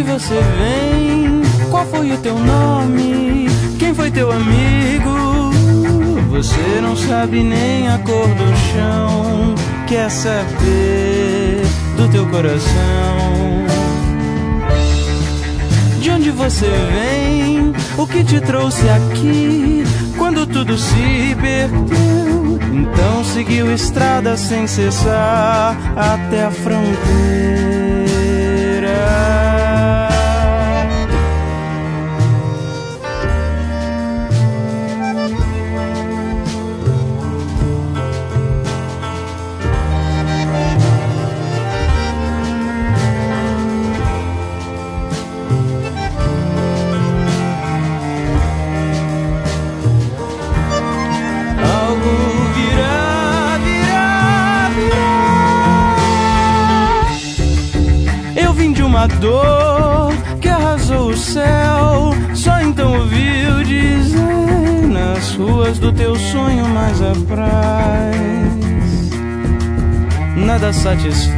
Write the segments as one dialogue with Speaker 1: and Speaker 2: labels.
Speaker 1: você vem? Qual foi o teu nome? Quem foi teu amigo? Você não sabe nem a cor do chão. Quer saber do teu coração? De onde você vem? O que te trouxe aqui? Quando tudo se perdeu, então seguiu estrada sem cessar até a fronteira. Uma dor que arrasou o céu, só então ouviu dizer nas ruas do teu sonho mais apraz. Nada satisfaz.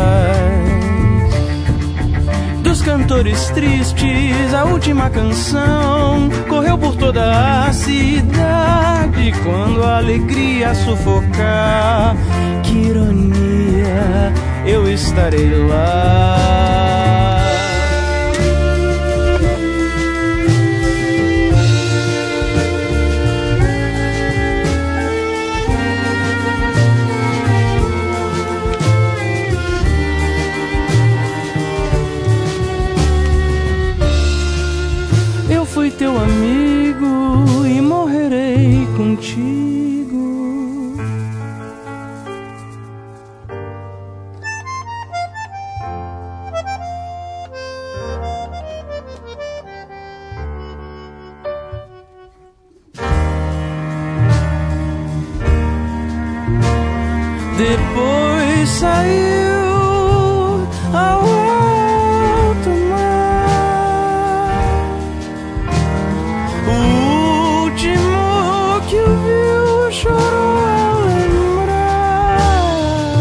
Speaker 1: Dos cantores tristes, a última canção correu por toda a cidade. Quando a alegria sufocar, que ironia, eu estarei lá. Eu fui teu amigo e morrerei contigo. Depois saiu ao alto mar. O último que o viu chorou ao lembrar.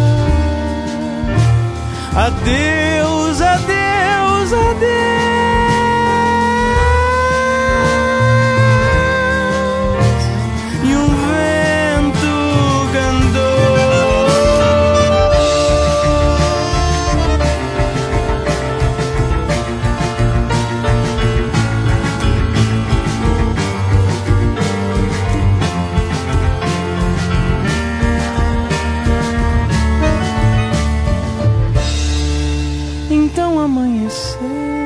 Speaker 1: Adeus, adeus, adeus. Então amanheceu